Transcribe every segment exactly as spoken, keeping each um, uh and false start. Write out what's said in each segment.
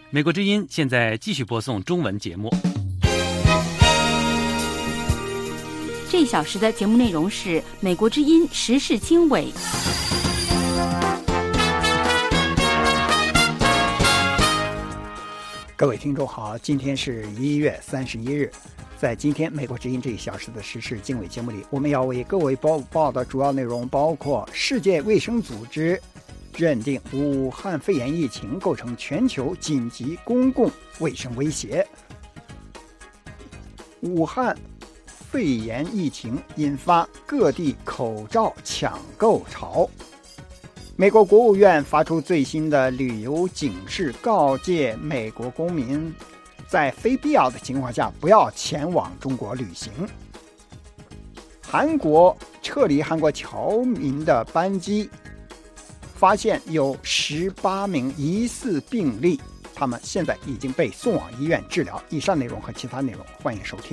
美国之音现在继续播送中文节目。 这一小时的节目内容是美国之音时事经纬。 各位听众好，今天是一月三十一日。在今天美国之音这一小时的时事经纬节目里，我们要为各位报报的主要内容包括：世界卫生组织认定武汉肺炎疫情构成全球紧急公共卫生威胁；武汉肺炎疫情引发各地口罩抢购潮；美国国务院发出最新的旅游警示，告诫美国公民在非必要的情况下不要前往中国旅行；韩国撤离韩国侨民的班机发现有十八名疑似病例，他们现在已经被送往医院治疗。以上内容和其他内容欢迎收听。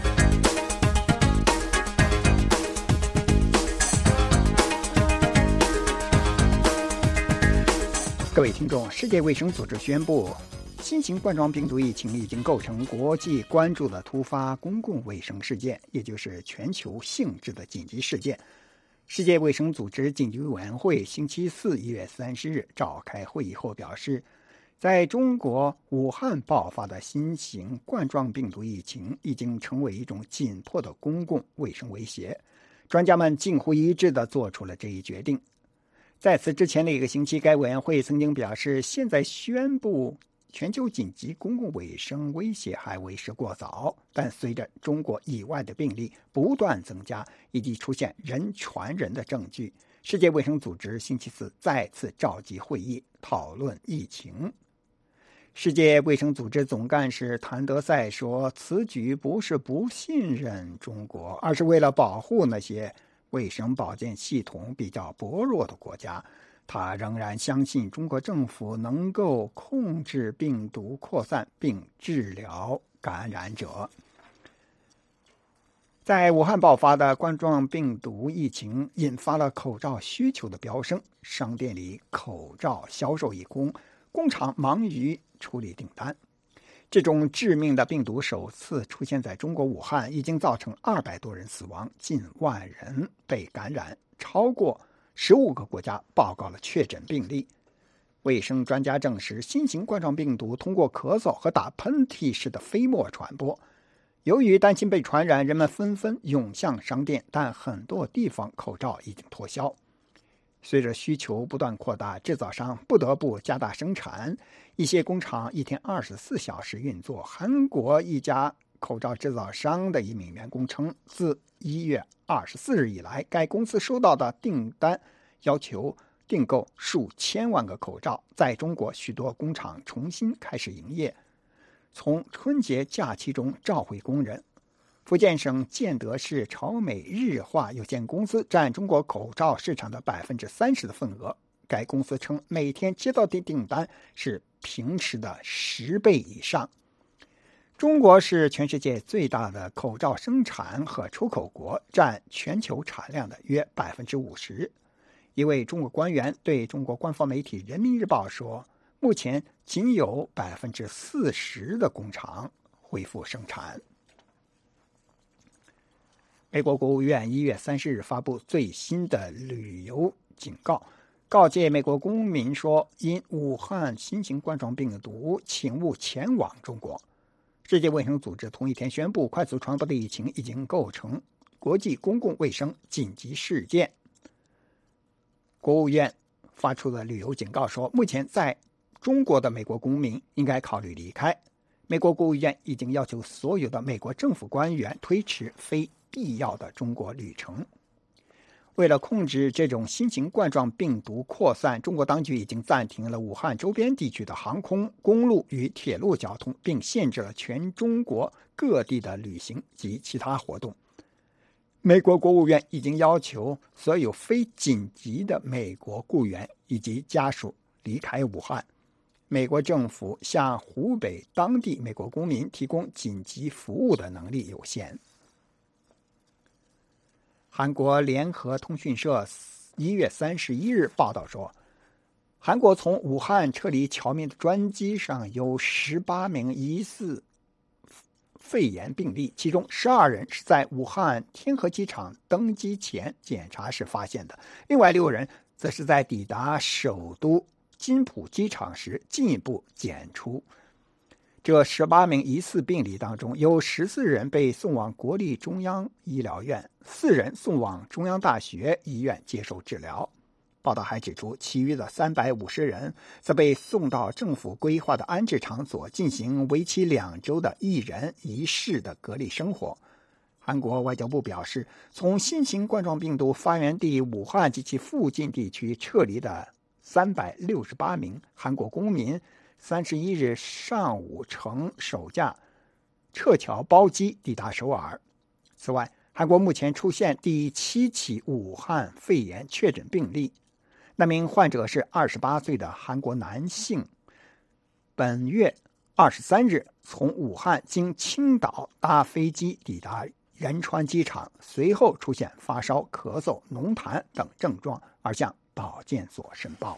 各位听众，世界卫生组织宣布，新型冠状病毒疫情已经构成国际关注的突发公共卫生事件，也就是全球性质的紧急事件。世界卫生组织紧急委员会星期四一月三十日召开会议后表示，在中国武汉爆发的新型冠状病毒疫情已经成为一种紧迫的公共卫生威胁。专家们近乎一致地做出了这一决定。在此之前的一个星期，该委员会曾经表示，现在宣布全球紧急公共卫生威胁还为时过早，但随着中国以外的病例不断增加，以及出现人传人的证据，世界卫生组织星期四再次召集会议讨论疫情。世界卫生组织总干事谭德赛说，此举不是不信任中国，而是为了保护那些卫生保健系统比较薄弱的国家。他仍然相信中国政府能够控制病毒扩散并治疗感染者。在武汉爆发的冠状病毒疫情引发了口罩需求的飙升，商店里口罩销售一空，工厂忙于处理订单。这种致命的病毒首次出现在中国武汉，已经造成二百多人死亡，近万人被感染，超过十五个国家报告了确诊病例。卫生专家证实，新型冠状病毒通过咳嗽和打喷嚏式的飞沫传播。由于担心被传染，人们纷纷涌向商店，但很多地方口罩已经脱销。随着需求不断扩大，制造商不得不加大生产，一些工厂一天二十四小时运作。韩国一家口罩制造商的一名员工称，自一月二十四日以来，该公司收到的订单要求订购数千万个口罩。在中国，许多工厂重新开始营业，从春节假期中召回工人。福建省建德市朝美日化有限公司占中国口罩市场的百分之三十的份额。该公司称，每天接到的订单是平时的十倍以上。中国是全世界最大的口罩生产和出口国，占全球产量的约百分之五十。一位中国官员对中国官方媒体《人民日报》说，目前仅有百分之四十的工厂恢复生产。美国国务院一月三十日发布最新的旅游警告，告诫美国公民说，因武汉新型冠状病毒，请勿前往中国。世界卫生组织同一天宣布，快速传播的疫情已经构成国际公共卫生紧急事件。国务院发出的旅游警告说，目前在中国的美国公民应该考虑离开。美国国务院已经要求所有的美国政府官员推迟非必要的中国旅程。为了控制这种新型冠状病毒扩散，中国当局已经暂停了武汉周边地区的航空、公路与铁路交通，并限制了全中国各地的旅行及其他活动。美国国务院已经要求所有非紧急的美国雇员以及家属离开武汉。美国政府向湖北当地美国公民提供紧急服务的能力有限。韩国联合通讯社一月三十一日报道说， 韩国从武汉撤离侨民的专机上有十八名疑似肺炎病例，其中十二人是在武汉天河机场登机前检查时发现的，另外六人则是在抵达首都金浦机场时进一步检出。这十八名疑似病例当中，有十四人被送往国立中央医疗院，四人送往中央大学医院接受治疗。报道还指出，其余的三百五十人则被送到政府规划的安置场所进行为期两周的一人一室的隔离生活。韩国外交部表示，从新型冠状病毒发源地武汉及其附近地区撤离的三百六十八名韩国公民，三十一日上午乘首架撤侨包机抵达首尔。此外，韩国目前出现第七起武汉肺炎确诊病例，那名患者是二十八岁的韩国男性，本月二十三日从武汉经青岛搭飞机抵达仁川机场，随后出现发烧、咳嗽、浓痰等症状，而向保健所申报。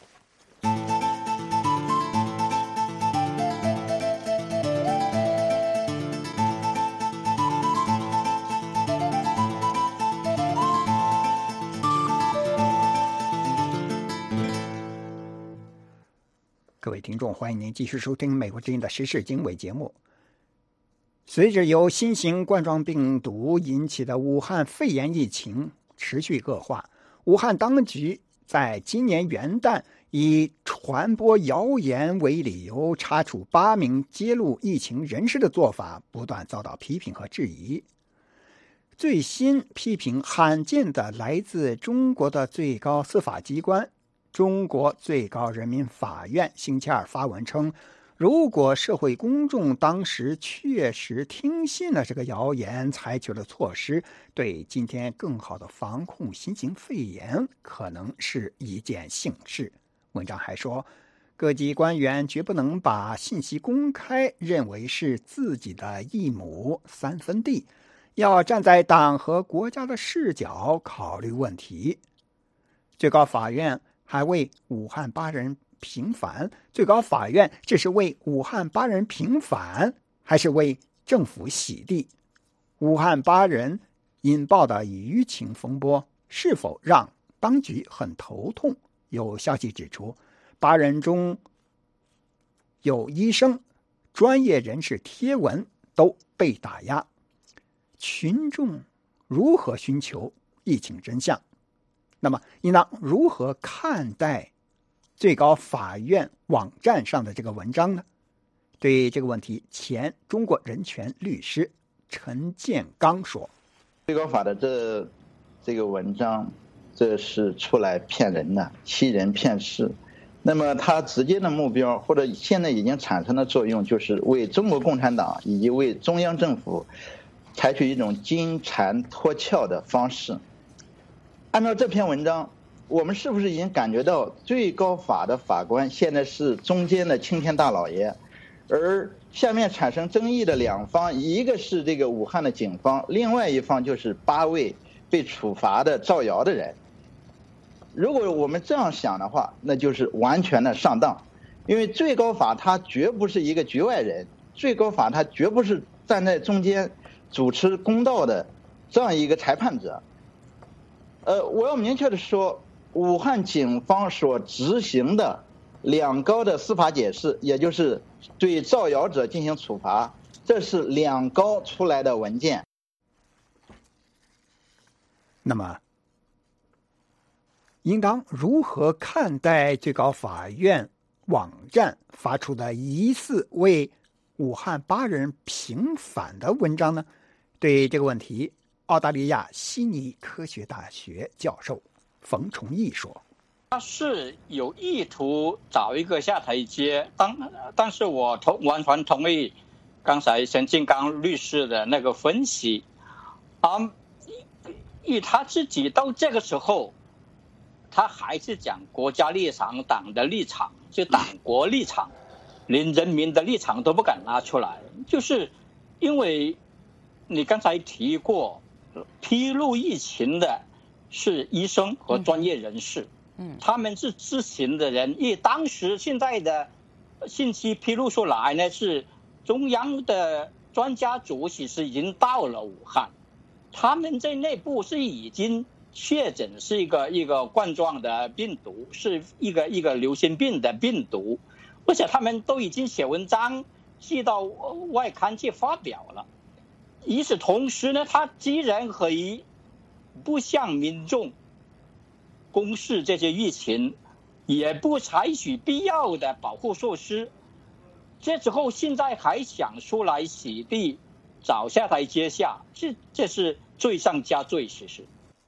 各位听众，欢迎您继续收听美国之音的时事经纬节目。随着由新型冠状病毒引起的武汉肺炎疫情持续恶化，武汉当局在今年元旦以传播谣言为理由查处八名揭露疫情人士的做法不断遭到批评和质疑。最新批评罕见的来自中国的最高司法机关中国最高人民法院星期二发文称，如果社会公众当时确实听信了这个谣言，采取了措施，对今天更好的防控新型肺炎可能是一件幸事。文章还说，各级官员绝不能把信息公开认为是自己的一亩三分地，要站在党和国家的视角考虑问题。最高法院还为武汉八人平反，最高法院这是为武汉八人平反，还是为政府洗地？武汉八人引爆的舆情风波是否让当局很头痛？有消息指出，八人中有医生、专业人士贴文都被打压，群众如何寻求疫情真相？那么应当如何看待最高法院网站上的这个文章呢？对这个问题，前中国人权律师陈建刚说， 最高法的这这个文章，这是出来骗人的，欺人骗事。那么他直接的目标，或者现在已经产生的作用，就是为中国共产党以及为中央政府采取一种金蝉脱壳的方式。按照这篇文章，我们是不是已经感觉到最高法的法官现在是中间的青天大老爷，而下面产生争议的两方，一个是这个武汉的警方，另外一方就是八位被处罚的造谣的人。如果我们这样想的话，那就是完全的上当，因为最高法它绝不是一个局外人，最高法它绝不是站在中间主持公道的这样一个裁判者。呃，我要明确的说，武汉警方所执行的两高的司法解释，也就是对造谣者进行处罚，这是两高出来的文件。 那么应当如何看待最高法院网站发出的疑似为武汉八人平反的文章呢？对这个问题，澳大利亚悉尼科学大学教授冯崇义说， 他是有意图找一个下台阶，当但是我同完全同意刚才陈金刚律师的那个分析，啊，以他自己到这个时候，他还是讲国家立场、党的立场，就党国立场，连人民的立场都不敢拿出来，就是因为你刚才提过，披露疫情的是医生和专业人士， 嗯，他们是知情的人，因为当时现在的信息披露出来呢，是中央的专家组其实已经到了武汉，他们在内部是已经确诊是一个一个冠状的病毒，是一个一个流行病的病毒，而且他们都已经写文章寄到外刊去发表了。与此同时呢，他既然可以不向民众公示这些疫情，也不采取必要的保护措施，这之后现在还想出来洗地找下台阶下，这这是罪上加罪。其实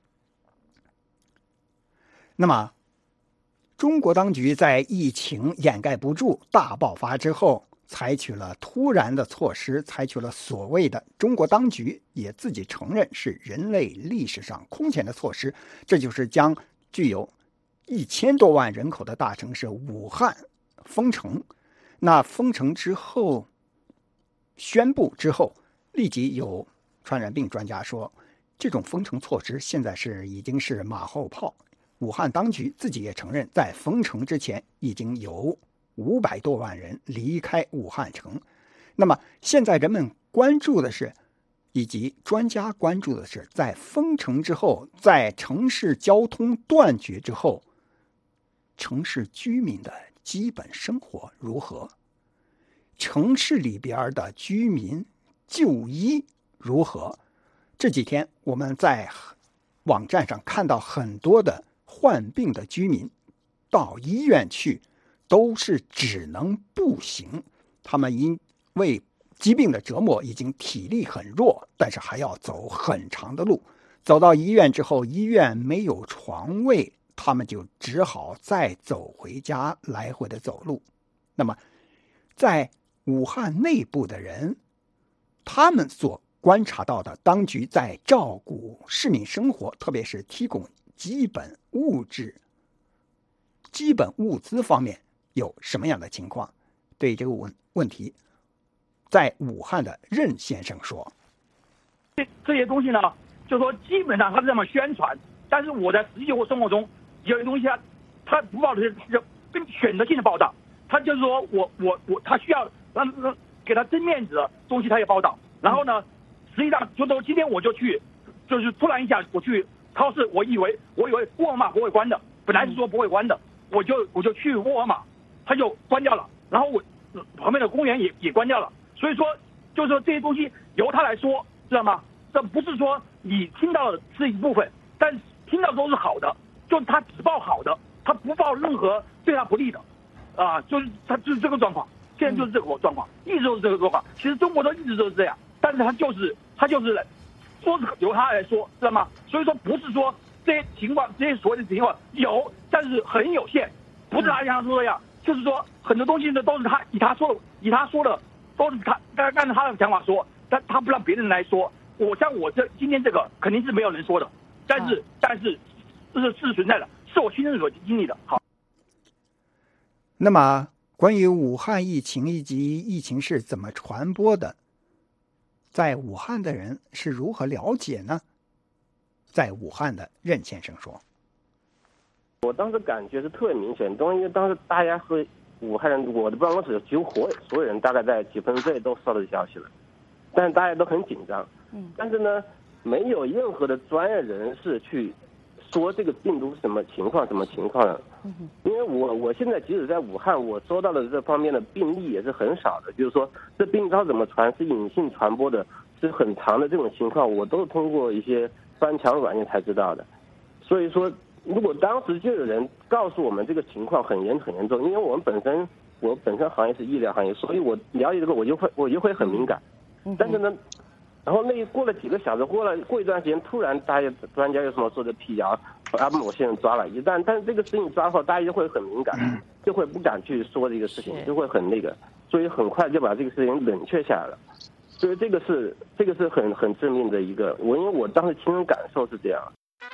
那么中国当局在疫情掩盖不住大爆发之后，采取了突然的措施，采取了所谓的中国当局也自己承认是人类历史上空前的措施，这就是将具有一千多万人口的大城市武汉封城。那封城之后，宣布之后，立即有传染病专家说，这种封城措施现在是已经是马后炮。武汉当局自己也承认，在封城之前已经有五百多万人离开武汉城。那么现在人们关注的是，以及专家关注的是，在封城之后，在城市交通断绝之后，城市居民的基本生活如何？城市里边的居民就医如何？这几天我们在网站上看到很多的患病的居民到医院去，都是只能步行。他们因为疾病的折磨，已经体力很弱，但是还要走很长的路。走到医院之后，医院没有床位，他们就只好再走回家，来回的走路。那么在武汉内部的人，他们所观察到的当局在照顾市民生活，特别是提供基本物质、基本物资方面有什么样的情况？对这个问问题，在武汉的任先生说：“ 这这些东西呢，就说基本上他是这么宣传，但是我在实际生活中，有些东西他他不报的是跟选择性的报道，他就是说我我我他需要让让给他争面子的东西他也报道，然后呢，实际上就说今天我就去，就是突然一下我去。”超市，我以为我以为沃尔玛不会关的，本来是说不会关的，我就我就去沃尔玛，它就关掉了，然后我旁边的公园也也关掉了，所以说就是说这些东西由他来说，知道吗？这不是说你听到的是一部分，但听到都是好的，就他只报好的，他不报任何对他不利的，啊，就是他就是这个状况，现在就是这个状况，一直都是这个状况，其实中国都一直都是这样，但是他就是他就是。说是由他来说，知道吗？所以说不是说这些情况，这些所谓的情况有，但是很有限，不是他像说的样，就是说很多东西呢都是他以他说的，以他说的都是他按照他的想法说，但他不让别人来说。我像我这今天这个肯定是没有人说的，但是、啊、但是这是事实存在的，是我亲身所经历的。好， 那么关于武汉疫情以及疫情是怎么传播的？在武汉的人是如何了解呢？在武汉的任先生说：“ 我当时感觉是特别明显，因为当时大家和武汉人，我的办公室几乎所所有人大概在几分钟内都收到消息了，但是大家都很紧张。嗯，但是呢，没有任何的专业人士去说这个病毒是什么情况，什么情况的。嗯，因为我我现在即使在武汉，我收到的这方面的病例也是很少的，就是说这病它怎么传，是隐性传播的，是很长的这种情况，我都是通过一些翻墙软件才知道的。所以说，如果当时就有人告诉我们这个情况很严很严重，因为我们本身我本身行业是医疗行业，所以我了解这个我就会我就会很敏感。但是呢，然后那过了几个小时，过了过一段时间，突然大家专家有什么说的辟谣，把某些人抓了，一旦但是这个事情抓后，大家就会很敏感，就会不敢去说这个事情，就会很那个，所以很快就把这个事情冷却下来了。所以这个是这个是很很致命的一个，我因为我当时亲身感受是这样。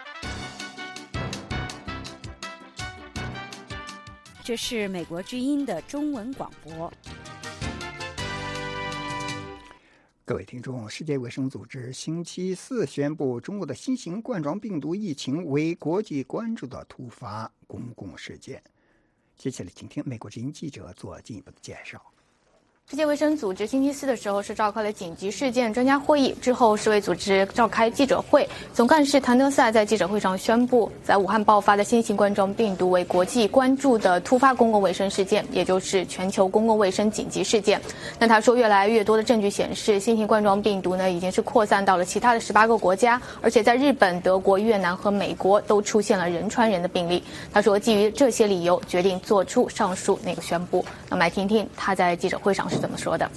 这是美国之音的中文广播。 各位听众，世界卫生组织星期四宣布，中国的新型冠状病毒疫情为国际关注的突发公共事件。接下来，请听美国之音记者做进一步的介绍。 世界卫生组织星期四的时候是召开了紧急事件专家会议，之后世卫组织召开记者会，总干事谭德赛在记者会上宣布，在武汉爆发的新型冠状病毒为国际关注的突发公共卫生事件，也就是全球公共卫生紧急事件。那他说，越来越多的证据显示，新型冠状病毒呢已经是扩散到了其他的十八个国家，而且在日本、德国、越南和美国都出现了人传人的病例。他说，基于这些理由，决定做出上述那个宣布。那么来听听他在记者会上是怎么说的。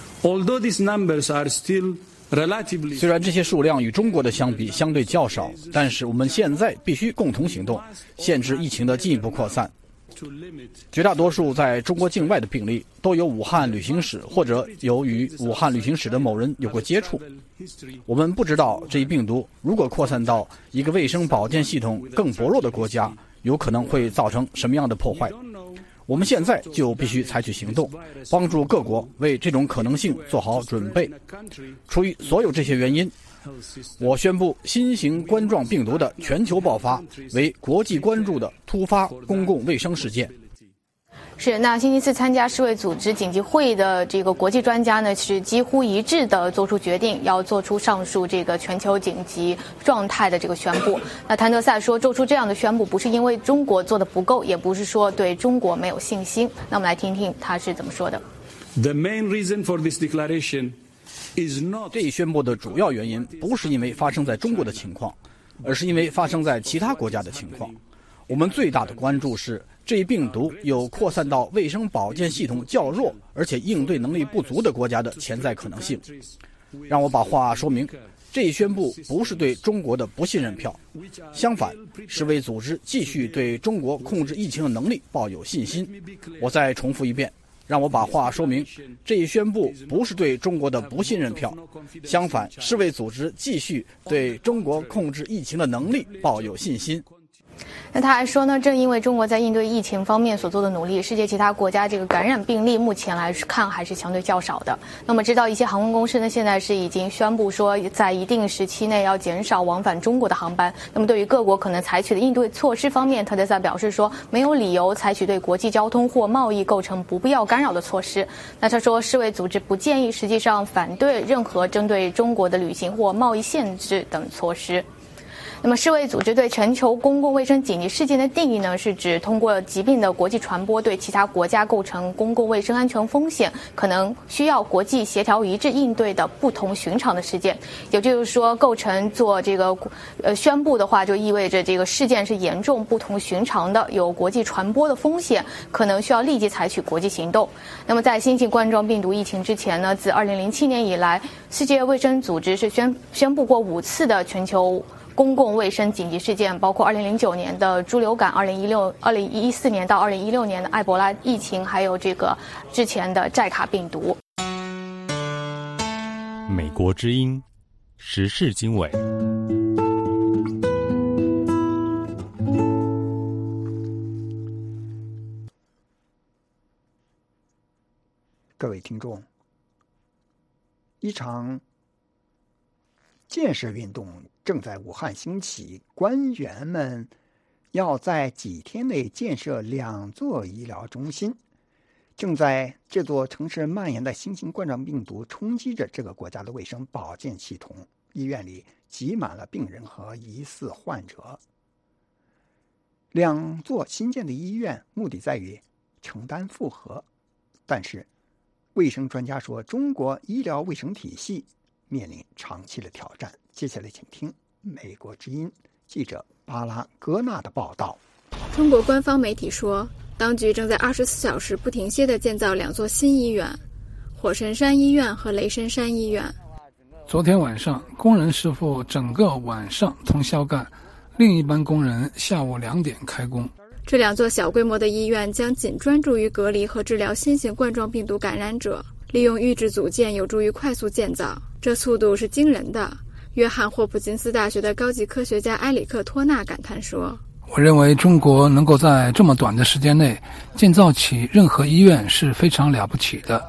虽然这些数量与中国的相比相对较少，但是我们现在必须共同行动，限制疫情的进一步扩散。绝大多数在中国境外的病例都有武汉旅行史或者有与武汉旅行史的某人有过接触。我们不知道这一病毒如果扩散到一个卫生保健系统更薄弱的国家，有可能会造成什么样的破坏。我们现在就必须采取行动，帮助各国为这种可能性做好准备。出于所有这些原因，我宣布新型冠状病毒的全球爆发为国际关注的突发公共卫生事件。 是，那星期四参加世卫组织紧急会议的这个国际专家呢，是几乎一致的做出决定，要做出上述这个全球紧急状态的这个宣布。那谭德赛说，做出这样的宣布不是因为中国做的不够，也不是说对中国没有信心。那我们来听听他是怎么说的。 The main reason for this declaration is not... 这一宣布的主要原因不是因为发生在中国的情况，而是因为发生在其他国家的情况。我们最大的关注是这一病毒有扩散到卫生保健系统较弱而且应对能力不足的国家的潜在可能性。让我把话说明，这一宣布不是对中国的不信任票，相反，世卫组织继续对中国控制疫情的能力抱有信心。我再重复一遍，让我把话说明，这一宣布不是对中国的不信任票，相反，世卫组织继续对中国控制疫情的能力抱有信心。 那他还说呢，正因为中国在应对疫情方面所做的努力，世界其他国家这个感染病例目前来看还是相对较少的。那么知道一些航空公司呢，现在是已经宣布说，在一定时期内要减少往返中国的航班。那么对于各国可能采取的应对措施方面，特德赛表示说，没有理由采取对国际交通或贸易构成不必要干扰的措施。那他说，世卫组织不建议，实际上反对任何针对中国的旅行或贸易限制等措施。那么世卫组织对全球公共卫生紧急事件的定义呢，是指通过疾病的国际传播对其他国家构成公共卫生安全风险，可能需要国际协调一致应对的不同寻常的事件。也就是说，构成做这个呃宣布的话，就意味着这个事件是严重不同寻常的，有国际传播的风险，可能需要立即采取国际行动。那么在新型冠状病毒疫情之前呢，自二零零七年以来，世界卫生组织是宣宣布过五次的全球公共卫生紧急事件，包括二零零九年的猪流感、二零一六、二零一四年到二零一六年的埃博拉疫情，还有这个之前的寨卡病毒。 美国之音时事经纬。 各位听众，一场建设运动正在武汉兴起，官员们要在几天内建设两座医疗中心。正在这座城市蔓延的新型冠状病毒冲击着这个国家的卫生保健系统，医院里挤满了病人和疑似患者。两座新建的医院目的在于承担负荷，但是卫生专家说，中国医疗卫生体系面临长期的挑战。接下来请听美国之音记者巴拉戈纳的报道。 中国官方媒体说，当局正在二十四小时不停歇地建造两座新医院，火神山医院和雷神山医院。 昨天晚上，工人师傅整个晚上通宵干，另一班工人下午两点开工。 这两座小规模的医院将仅专注于隔离和治疗新型冠状病毒感染者，利用预制组件有助于快速建造，这速度是惊人的。约翰霍普金斯大学的高级科学家埃里克托纳感叹说， 我认为中国能够在这么短的时间内建造起任何医院是非常了不起的，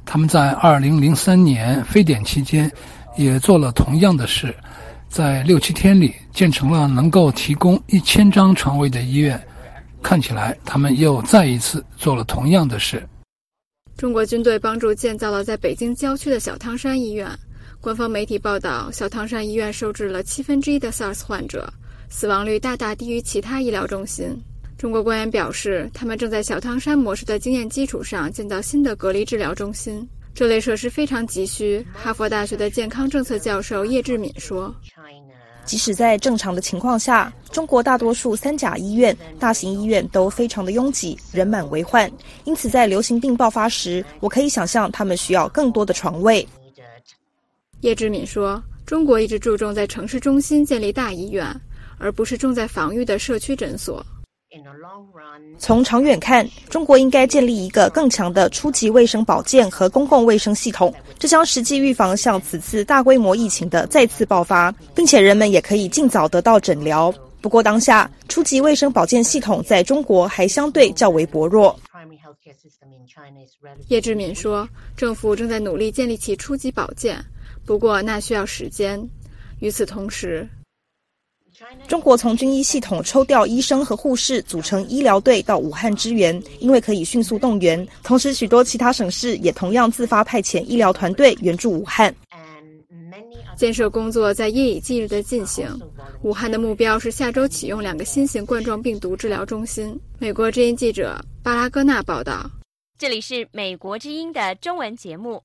他们在二零零三年非典期间也做了同样的事，在六七天里建成了能够提供一千张床位的医院。看起来他们又再一次做了同样的事。 中国军队帮助建造了在北京郊区的小汤山医院。官方媒体报道，小汤山医院收治了七分之一的 SARS 患者，死亡率大大低于其他医疗中心。中国官员表示，他们正在小汤山模式的经验基础上建造新的隔离治疗中心，这类设施非常急需。哈佛大学的健康政策教授叶志敏说， 即使在正常的情况下，中国大多数三甲医院、大型医院都非常的拥挤，人满为患。因此在流行病爆发时，我可以想象他们需要更多的床位。 叶志敏说，中国一直注重在城市中心建立大医院，而不是重在防御的社区诊所。 从长远看，中国应该建立一个更强的初级卫生保健和公共卫生系统，这将实际预防像此次大规模疫情的再次爆发，并且人们也可以尽早得到诊疗。不过当下，初级卫生保健系统在中国还相对较为薄弱。 叶志敏说，政府正在努力建立起初级保健，不过那需要时间。与此同时， 中国从军医系统抽调医生和护士组成医疗队到武汉支援，因为可以迅速动员。同时许多其他省市也同样自发派遣医疗团队援助武汉。 建设工作在夜以继日地进行。武汉的目标是下周启用两个新型冠状病毒治疗中心。美国之音记者巴拉戈纳报道。 这里是美国之音的中文节目。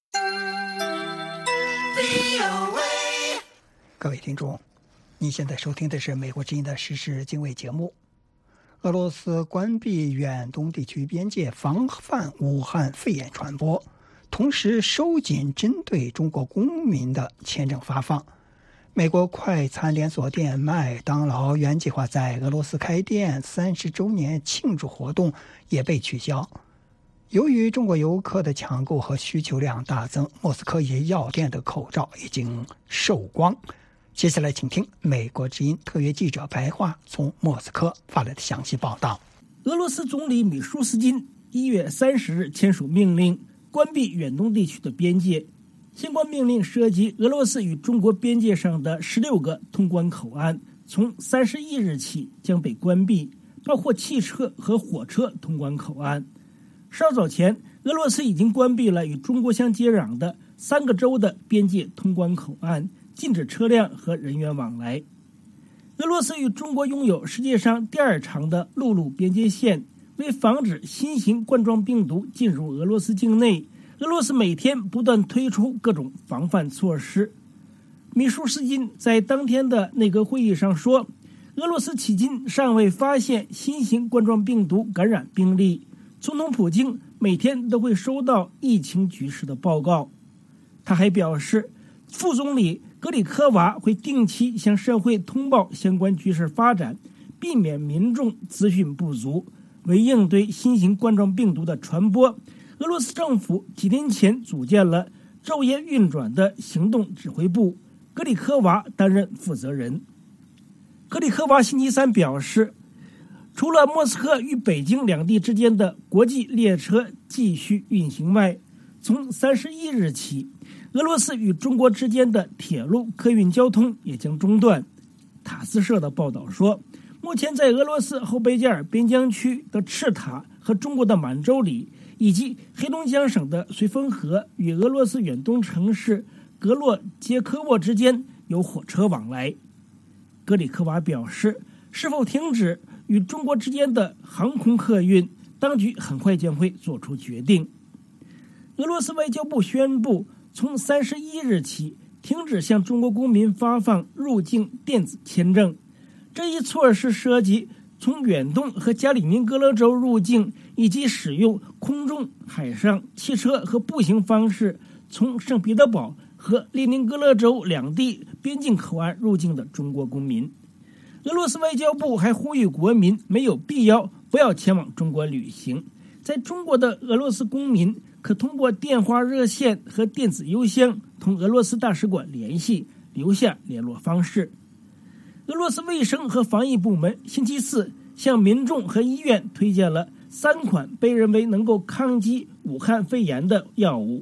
各位听众，你现在收听的是美国之音的时事经纬节目。俄罗斯关闭远东地区边界，防范武汉肺炎传播，同时收紧针对中国公民的签证发放。美国快餐连锁店麦当劳原计划在俄罗斯开店三十周年庆祝活动也被取消。由于中国游客的抢购和需求量大增，莫斯科一些药店的口罩已经售光。接下来请听美国之音特约记者白桦从莫斯科发来的详细报道。 俄罗斯总理米舒斯金一月三十日签署命令，关闭远东地区的边界。相关命令涉及俄罗斯与中国边界上的十六个通关口岸，从三十一日起将被关闭，包括汽车和火车通关口岸。稍早前，俄罗斯已经关闭了与中国相接壤的三个州的边界通关口岸，禁止车辆和人员往来。俄罗斯与中国拥有世界上第二长的陆路边界线，为防止新型冠状病毒进入俄罗斯境内，俄罗斯每天不断推出各种防范措施。米舒斯金在当天的内阁会议上说，俄罗斯迄今尚未发现新型冠状病毒感染病例，总统普京每天都会收到疫情局势的报告。他还表示，副总理格里科娃会定期向社会通报相关局势发展，避免民众资讯不足。为应对新型冠状病毒的传播，俄罗斯政府几天前组建了昼夜运转的行动指挥部，格里科娃担任负责人。格里科娃星期三表示，除了莫斯科与北京两地之间的国际列车继续运行外，从三十一日起，俄罗斯与中国之间的铁路客运交通也将中断。塔斯社的报道说，目前在俄罗斯后贝加尔边疆区的赤塔和中国的满洲里，以及黑龙江省的绥芬河与俄罗斯远东城市格洛杰科沃之间有火车往来。格里科娃表示，是否停止与中国之间的航空客运，当局很快将会做出决定。俄罗斯外交部宣布，从三十一日起停止向中国公民发放入境电子签证。这一措施涉及从远东和加里宁格勒州入境，以及使用空中、海上、汽车和步行方式从圣彼得堡和列宁格勒州两地边境口岸入境的中国公民。俄罗斯外交部还呼吁国民没有必要不要前往中国旅行。在中国的俄罗斯公民可通过电话热线和电子邮箱同俄罗斯大使馆联系，留下联络方式。俄罗斯卫生和防疫部门星期四向民众和医院推荐了三款被认为能够抗击武汉肺炎的药物，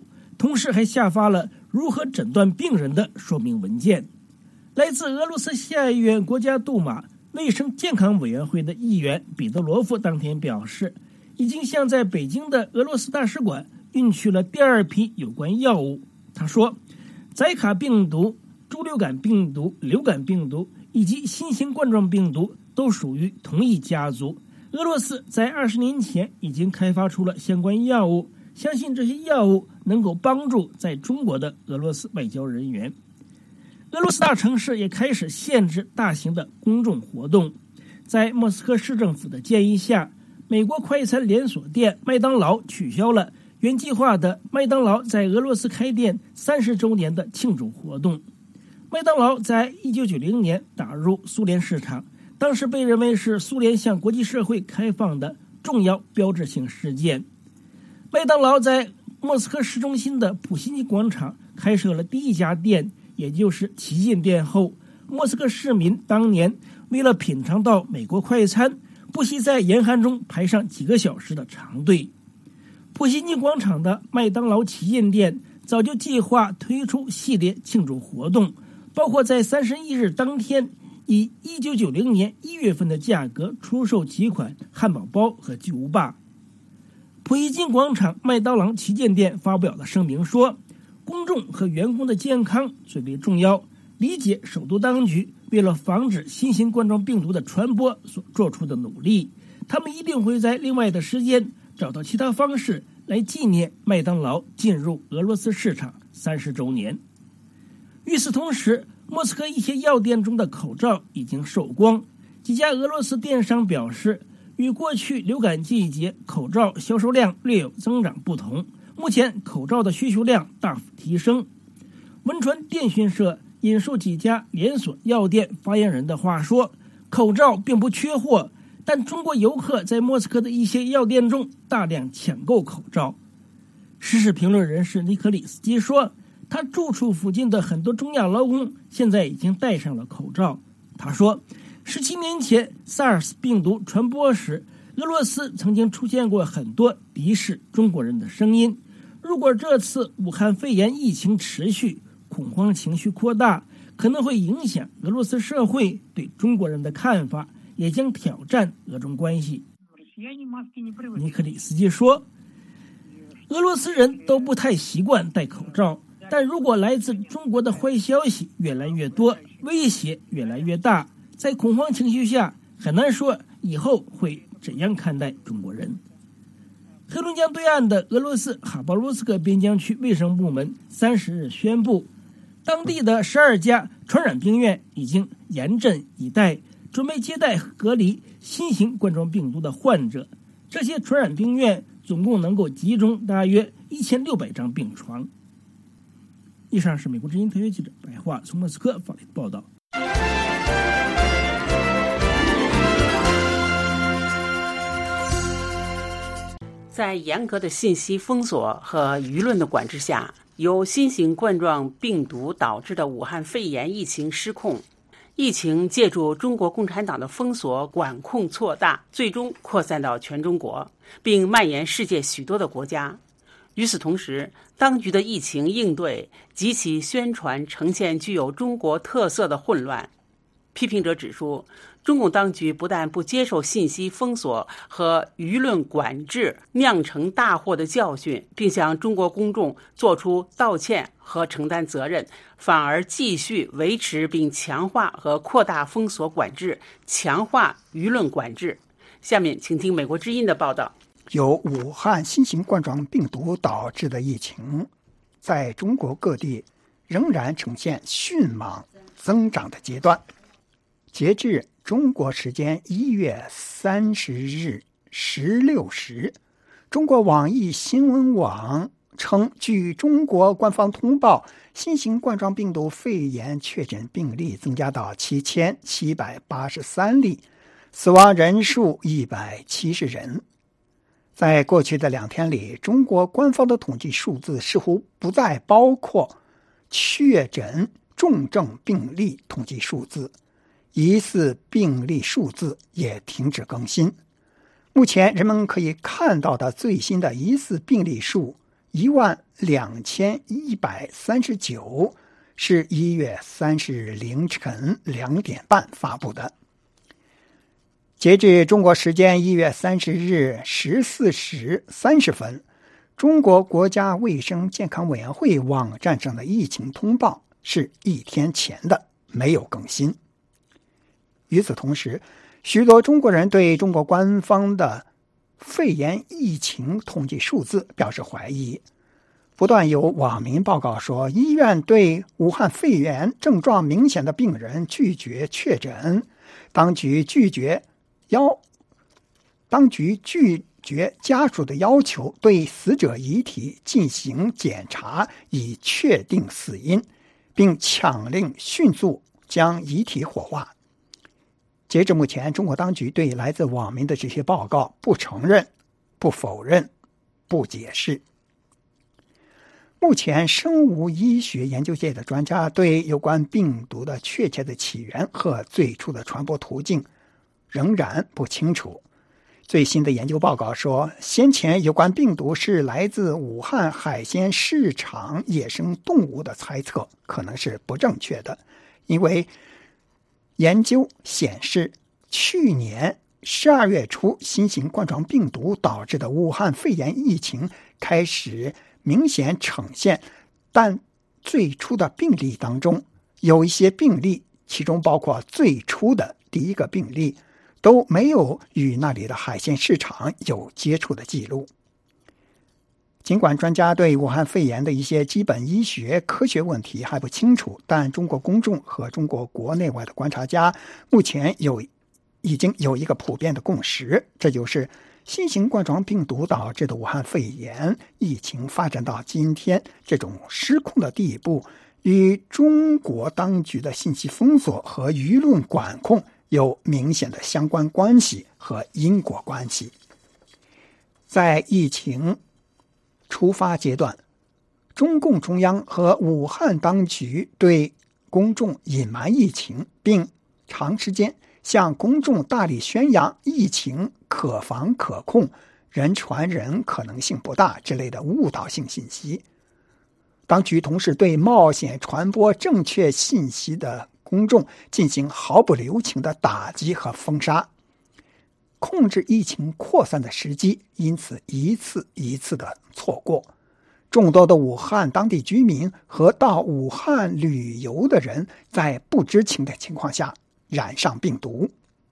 同时还下发了如何诊断病人的说明文件。来自俄罗斯下议院国家杜马卫生健康委员会的议员彼得罗夫当天表示，已经向在北京的俄罗斯大使馆运去了第二批有关药物。他说，载卡病毒、猪流感病毒、流感病毒以及新型冠状病毒都属于同一家族。俄罗斯在二十年前已经开发出了相关药物，相信这些药物能够帮助在中国的俄罗斯外交人员。俄罗斯大城市也开始限制大型的公众活动。在莫斯科市政府的建议下，美国快餐连锁店麦当劳取消了原计划的麦当劳在俄罗斯开店三十周年的庆祝活动。麦当劳在一九九零年打入苏联市场，当时被认为是苏联向国际社会开放的重要标志性事件。麦当劳在莫斯科市中心的普希金广场开设了第一家店，也就是旗舰店后，莫斯科市民当年为了品尝到美国快餐，不惜在严寒中排上几个小时的长队。普希金广场的麦当劳旗舰店早就计划推出系列庆祝活动，包括在三十一日当天以一九九零年一月份的价格出售几款汉堡包和巨无霸。普希金广场麦当劳旗舰店发表了声明说，公众和员工的健康最为重要，理解首都当局为了防止新型冠状病毒的传播所做出的努力，他们一定会在另外的时间找到其他方式来纪念麦当劳进入俄罗斯市场三十周年。与此同时，莫斯科一些药店中的口罩已经售光。几家俄罗斯电商表示，与过去流感季节口罩销售量略有增长不同，目前口罩的需求量大幅提升。汶川电讯社引述几家连锁药店发言人的话说，口罩并不缺货，但中国游客在莫斯科的一些药店中大量抢购口罩。时事评论人士尼克里斯基说，他住处附近的很多中亚劳工现在已经戴上了口罩。他说，十七年前 SARS 病毒传播时，俄罗斯曾经出现过很多敌视中国人的声音。如果这次武汉肺炎疫情持续，恐慌情绪扩大，可能会影响俄罗斯社会对中国人的看法，也将挑战俄中关系。尼克里斯基说，俄罗斯人都不太习惯戴口罩，但如果来自中国的坏消息越来越多，威胁越来越大，在恐慌情绪下，很难说以后会怎样看待中国人。黑龙江对岸的俄罗斯哈巴罗斯克边疆区卫生部门三十日宣布，当地的十二家传染病院已经严阵以待，准备接待和隔离新型冠状病毒的患者。这些传染病院总共能够集中大约一千六百张病床。以上是美国之音特约记者白桦从莫斯科发来的报道。 在严格的信息封锁和舆论的管制下，由新型冠状病毒导致的武汉肺炎疫情失控。疫情借助中国共产党的封锁管控错大，最终扩散到全中国，并蔓延世界许多的国家。与此同时，当局的疫情应对及其宣传呈现具有中国特色的混乱。批评者指出，中共当局不但不接受信息封锁和舆论管制酿成大祸的教训，并向中国公众作出道歉和承担责任，反而继续维持并强化和扩大封锁管制，强化舆论管制。下面请听美国之音的报道。 由武汉新型冠状病毒导致的疫情，在中国各地仍然呈现迅猛增长的阶段。截至中国时间一月三十日十六时，中国网易新闻网称，据中国官方通报，新型冠状病毒肺炎确诊病例增加到七千七百八十三例，死亡人数一百七十人。在过去的两天里，中国官方的统计数字似乎不再包括确诊重症病例统计数字，疑似病例数字也停止更新。目前人们可以看到的最新的疑似病例数一万两千一百三十九，是一月三十日凌晨两点半发布的。截至中国时间一月三十日十四时三十分，中国国家卫生健康委员会网站上的疫情通报是一天前的，没有更新。与此同时，许多中国人对中国官方的肺炎疫情统计数字表示怀疑。不断有网民报告说，医院对武汉肺炎症状明显的病人拒绝确诊，当局拒绝要当局拒绝家属的要求，对死者遗体进行检查以确定死因，并强令迅速将遗体火化。截至目前，中国当局对来自网民的这些报告不承认、不否认、不解释。目前，生物医学研究界的专家对有关病毒的确切的起源和最初的传播途径仍然不清楚。最新的研究报告说，先前有关病毒是来自武汉海鲜市场野生动物的猜测可能是不正确的，因为研究显示，去年十二月初新型冠状病毒导致的武汉肺炎疫情开始明显呈现，但最初的病例当中，有一些病例，其中包括最初的第一个病例，都没有与那里的海鲜市场有接触的记录。尽管专家对武汉肺炎的一些基本医学科学问题还不清楚，但中国公众和中国国内外的观察家目前有已经有一个普遍的共识，这就是新型冠状病毒导致的武汉肺炎疫情发展到今天这种失控的地步，与中国当局的信息封锁和舆论管控有明显的相关关系和因果关系。在疫情出发阶段，中共中央和武汉当局对公众隐瞒疫情，并长时间向公众大力宣扬疫情可防可控、人传人可能性不大之类的误导性信息。当局同时对冒险传播正确信息的公众进行毫不留情的打击和封杀，控制疫情扩散的时机因此一次一次的错过。众多的武汉当地居民和到武汉旅游的人在不知情的情况下染上病毒。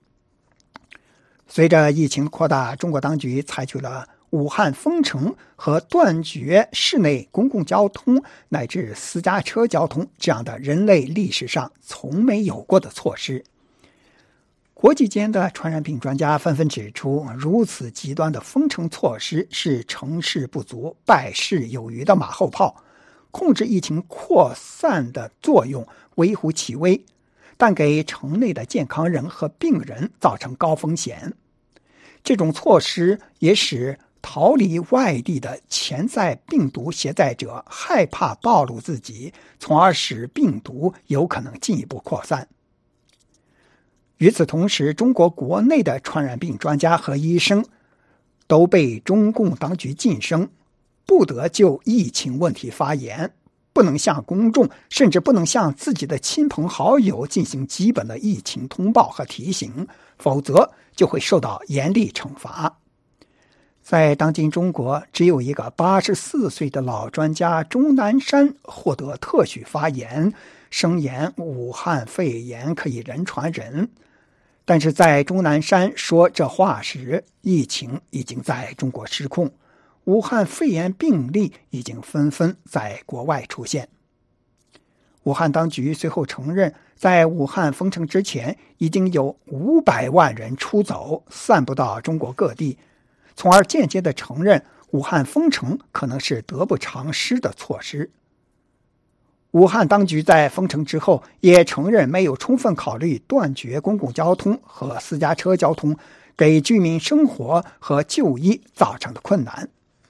随着疫情扩大，中国当局采取了武汉封城和断绝市内公共交通乃至私家车交通这样的人类历史上从没有过的措施。国际间的传染病专家纷纷指出，如此极端的封城措施是成事不足败事有余的马后炮，控制疫情扩散的作用微乎其微，但给城内的健康人和病人造成高风险。这种措施也使逃离外地的潜在病毒携带者害怕暴露自己，从而使病毒有可能进一步扩散。与此同时，中国国内的传染病专家和医生都被中共当局晋升，不得就疫情问题发言，不能向公众，甚至不能向自己的亲朋好友进行基本的疫情通报和提醒，否则就会受到严厉惩罚。在当今中国，只有一个八十四岁的老专家钟南山获得特许发言，声言武汉肺炎可以人传人。但是在钟南山说这话时，疫情已经在中国失控，武汉肺炎病例已经纷纷在国外出现。武汉当局随后承认，在武汉封城之前，已经有五百万人出走，散布到中国各地，从而间接地承认武汉封城可能是得不偿失的措施。武汉当局在封城之后也承认没有充分考虑断绝公共交通和私家车交通给居民生活和就医造成的困难。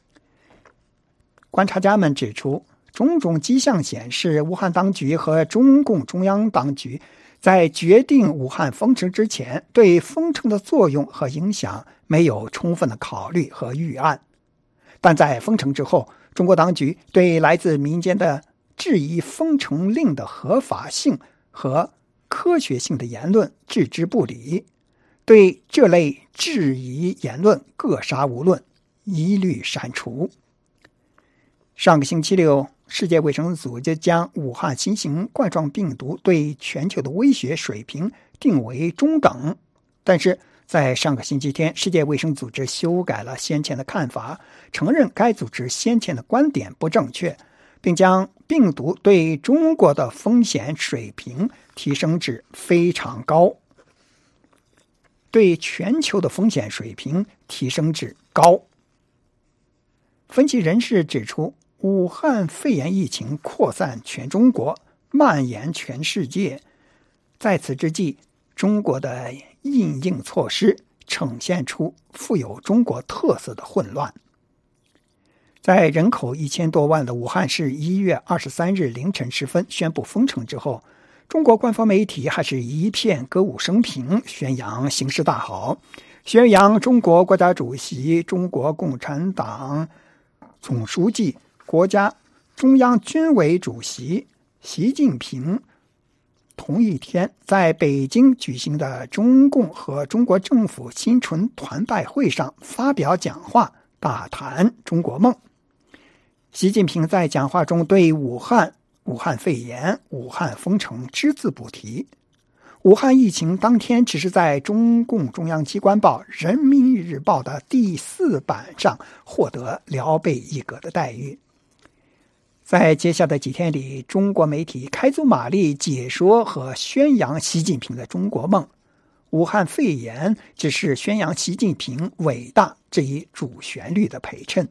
观察家们指出，种种迹象显示，武汉当局和中共中央当局在决定武汉封城之前，对封城的作用和影响没有充分的考虑和预案。 但在封城之后，中国当局对来自民间的质疑封城令的合法性和科学性的言论置之不理，对这类质疑言论各杀无论，一律删除。上个星期六，世界卫生组织将武汉新型冠状病毒对全球的威胁水平定为中等，但是在上个星期天，世界卫生组织修改了先前的看法，承认该组织先前的观点不正确，并将病毒对中国的风险水平提升至非常高，对全球的风险水平提升至高。分析人士指出，武汉肺炎疫情扩散全中国，蔓延全世界。在此之际，中国的因应措施呈现出富有中国特色的混乱。在人口一千多万的武汉市一月二十三日凌晨时分宣布封城之后，中国官方媒体还是一片歌舞升平，宣扬形势大好，宣扬中国国家主席、中国共产党总书记、国家中央军委主席习近平同一天在北京举行的中共和中国政府新春团拜会上发表讲话，大谈中国梦。习近平在讲话中对武汉、武汉肺炎、武汉封城只字不提。武汉疫情当天只是在中共中央机关报《人民日报》的第四版上获得辽贝一格的待遇。在接下来的几天里，中国媒体开足马力解说和宣扬习近平的中国梦，武汉肺炎只是宣扬习近平伟大这一主旋律的陪衬。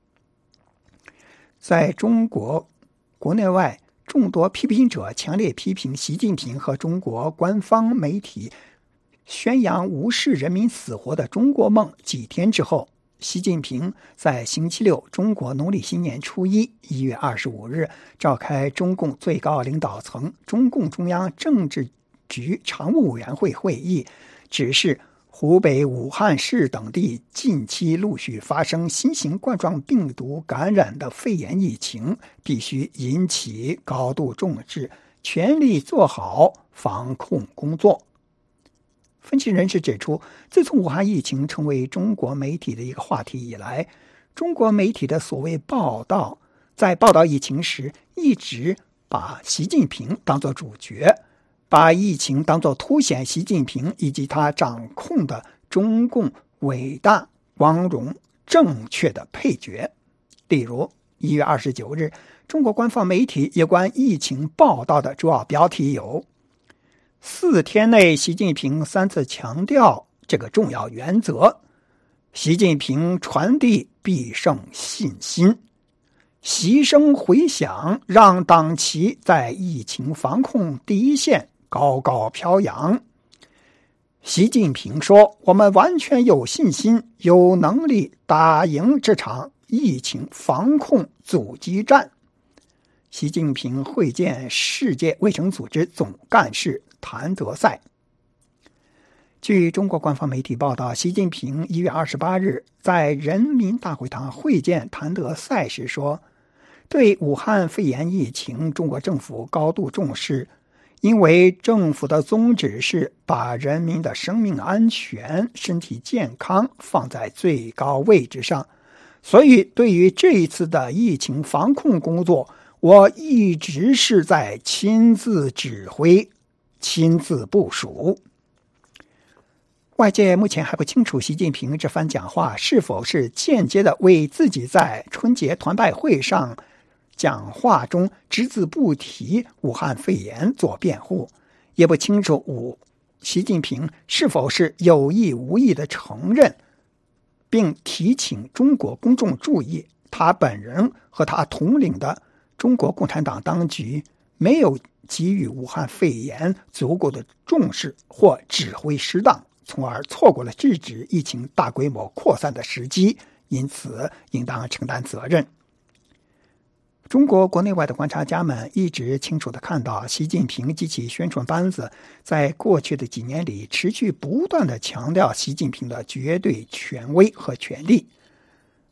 在中国国内外，众多批评者强烈批评习近平和中国官方媒体宣扬无视人民死活的中国梦。几天之后，习近平在星期六中国农历新年初一一月二十五日召开中共最高领导层中共中央政治局常务委员会会议，指示湖北武汉市等地近期陆续发生新型冠状病毒感染的肺炎疫情，必须引起高度重视，全力做好防控工作。分析人士指出，自从武汉疫情成为中国媒体的一个话题以来，中国媒体的所谓报道，在报道疫情时一直把习近平当作主角，把疫情当作凸显习近平以及他掌控的中共伟大、光荣、正确的配角。例如一月二十九日，中国官方媒体有关疫情报道的主要标题有：四天内习近平三次强调这个重要原则，习近平传递必胜信心，习声回响让党旗在疫情防控第一线高高飘扬。习近平说，我们完全有信心、有能力打赢这场疫情防控阻击战。习近平会见世界卫生组织总干事谭德赛。据中国官方媒体报道，习近平一月二十八日在人民大会堂会见谭德赛时说，对武汉肺炎疫情，中国政府高度重视，因为政府的宗旨是把人民的生命安全、身体健康放在最高位置上，所以对于这一次的疫情防控工作，我一直是在亲自指挥、亲自部署。外界目前还不清楚习近平这番讲话是否是间接的为自己在春节团拜会上讲话中只字不提武汉肺炎做辩护，也不清楚武习近平是否是有意无意的承认并提醒中国公众注意，他本人和他统领的中国共产党当局没有给予武汉肺炎足够的重视或指挥失当，从而错过了制止疫情大规模扩散的时机，因此应当承担责任。中国国内外的观察家们一直清楚地看到，习近平及其宣传班子在过去的几年里持续不断地强调习近平的绝对权威和权力。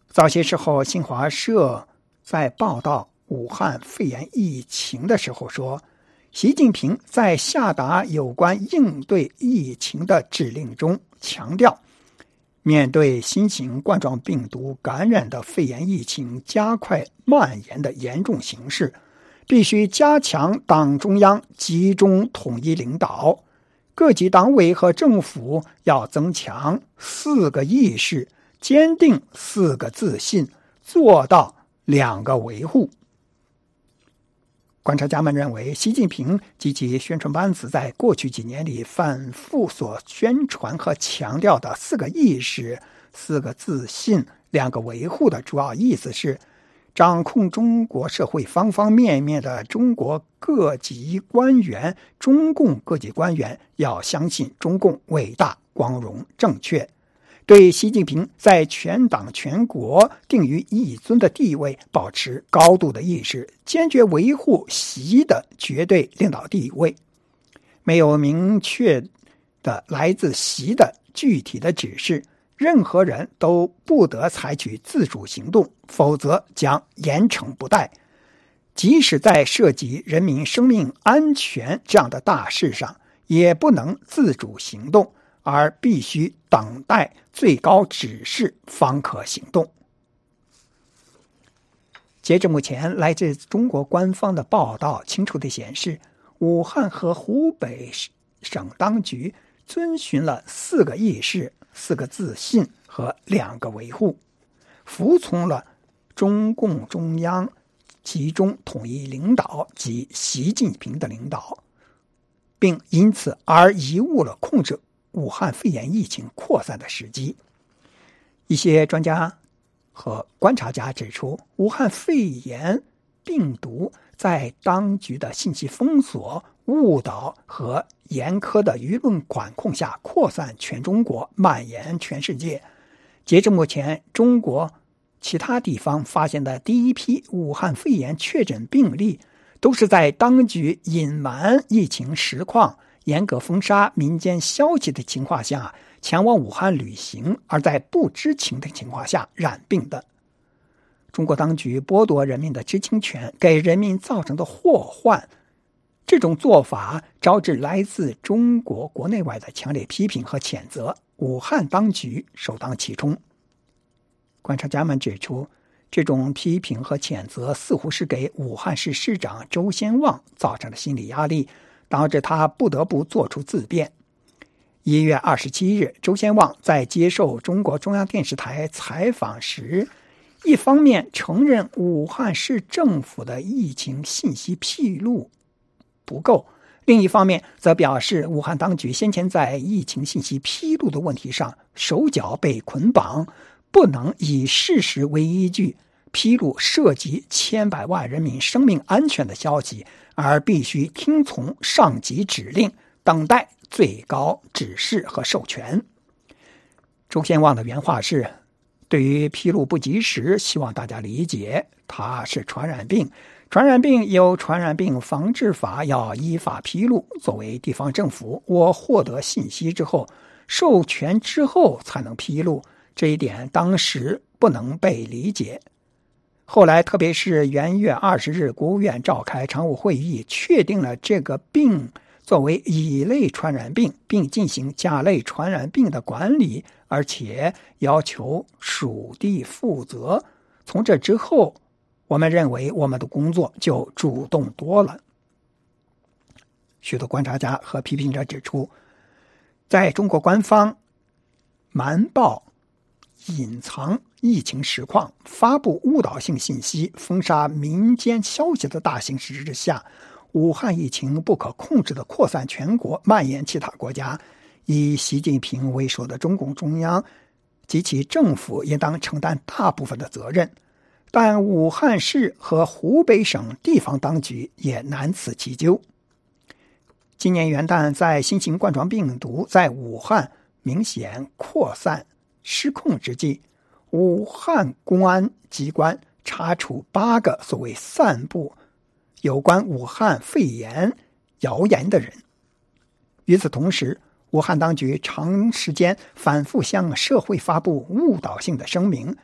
早些时候，新华社在报道武汉肺炎疫情的时候说，习近平在下达有关应对疫情的指令中强调，面对新型冠状病毒感染的肺炎疫情加快蔓延的严重形势，必须加强党中央集中统一领导，各级党委和政府要增强四个意识，坚定四个自信，做到两个维护。观察家们认为，习近平及其宣传班子在过去几年里反复所宣传和强调的四个意识、四个自信、两个维护的主要意思是，掌控中国社会方方面面的中国各级官员，中共各级官员要相信中共伟大、光荣、正确，对习近平在全党全国定于一尊的地位保持高度的意识，坚决维护习的绝对领导地位。没有明确的来自习的具体的指示，任何人都不得采取自主行动，否则将严惩不贷。即使在涉及人民生命安全这样的大事上，也不能自主行动，而必须等待最高指示方可行动。截至目前，来自中国官方的报道清楚地显示，武汉和湖北省当局遵循了四个意识、四个自信和两个维护，服从了中共中央集中统一领导及习近平的领导，并因此而贻误了控制武汉肺炎疫情扩散的时机。一些专家和观察家指出，武汉肺炎病毒在当局的信息封锁、误导和严苛的舆论管控下扩散全中国，蔓延全世界。截至目前，中国其他地方发现的第一批武汉肺炎确诊病例，都是在当局隐瞒疫情实况、严格封杀民间消息的情况下前往武汉旅行，而在不知情的情况下染病的。中国当局剥夺人民的知情权，给人民造成的祸患，这种做法招致来自中国国内外的强烈批评和谴责，武汉当局首当其冲。观察家们指出，这种批评和谴责似乎是给武汉市市长周先旺造成了心理压力，导致他不得不做出自辩。一月二十七日，周先旺在接受中国中央电视台采访时，一方面承认武汉市政府的疫情信息披露不够，另一方面则表示武汉当局先前在疫情信息披露的问题上手脚被捆绑，不能以事实为依据披露涉及千百万人民生命安全的消息，而必须听从上级指令，等待最高指示和授权。周先旺的原话是，对于披露不及时，希望大家理解，它是传染病，传染病有传染病防治法，要依法披露。作为地方政府，我获得信息之后，授权之后才能披露，这一点当时不能被理解。后来，特别是元月二十日，国务院召开常务会议，确定了这个病作为乙类传染病，并进行甲类传染病的管理，而且要求属地负责。从这之后，我们认为我们的工作就主动多了。许多观察家和批评者指出，在中国官方瞒报、隐藏疫情实况、发布误导性信息、封杀民间消息的大形势之下，武汉疫情不可控制的扩散全国，蔓延其他国家，以习近平为首的中共中央及其政府应当承担大部分的责任，但武汉市和湖北省地方当局也难辞其咎。今年元旦，在新型冠状病毒在武汉明显扩散失控之际，武汉公安机关查处八个所谓散布有关武汉肺炎谣言的人。与此同时，武汉当局长时间反复向社会发布误导性的声明，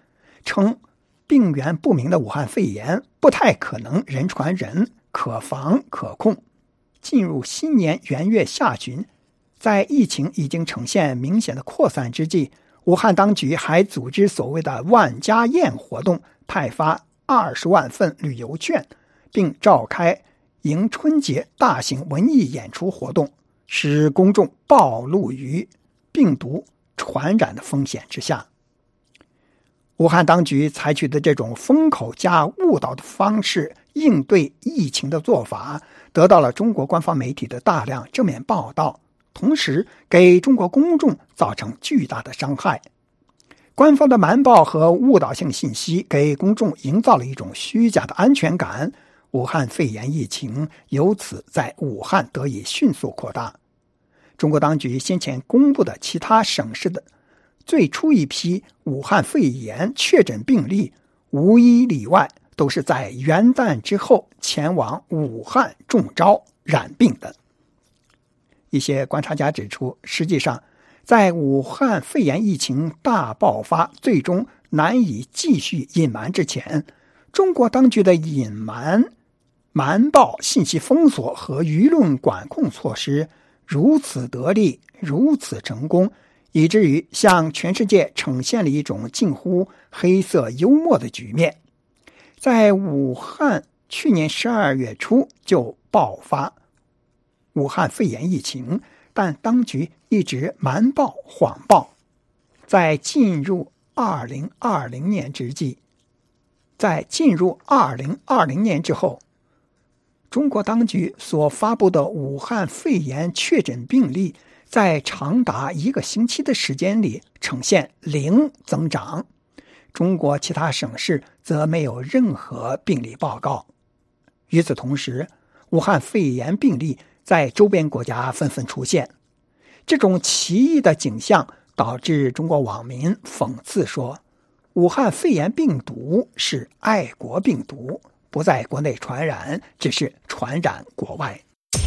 称病源不明的武汉肺炎不太可能人传人，可防可控。进入新年元月下旬，在疫情已经呈现明显的扩散之际，武汉当局还组织所谓的万家宴活动，派发二十万份旅游券，并召开迎春节大型文艺演出活动，使公众暴露于病毒传染的风险之下。武汉当局采取的这种封口加误导的方式应对疫情的做法，得到了中国官方媒体的大量正面报道，同时给中国公众造成巨大的伤害。官方的瞒报和误导性信息给公众营造了一种虚假的安全感，武汉肺炎疫情由此在武汉得以迅速扩大。中国当局先前公布的其他省市的最初一批武汉肺炎确诊病例，无一例外都是在元旦之后前往武汉中招染病的。一些观察家指出，实际上在武汉肺炎疫情大爆发最终难以继续隐瞒之前，中国当局的隐瞒、瞒报、信息封锁和舆论管控措施如此得力，如此成功，以至于向全世界呈现了一种近乎黑色幽默的局面。在武汉去年十二月初就爆发武汉肺炎疫情，但当局一直瞒报谎报。在进入二零二零年之际，在进入二零二零年之后，中国当局所发布的武汉肺炎确诊病例在长达一个星期的时间里呈现零增长，中国其他省市则没有任何病例报告。与此同时，武汉肺炎病例在周边国家纷纷出现。这种奇异的景象导致中国网民讽刺说，武汉肺炎病毒是爱国病毒，不在国内传染，只是传染国外。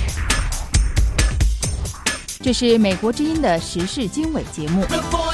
这是美国之音的时事经纬节目。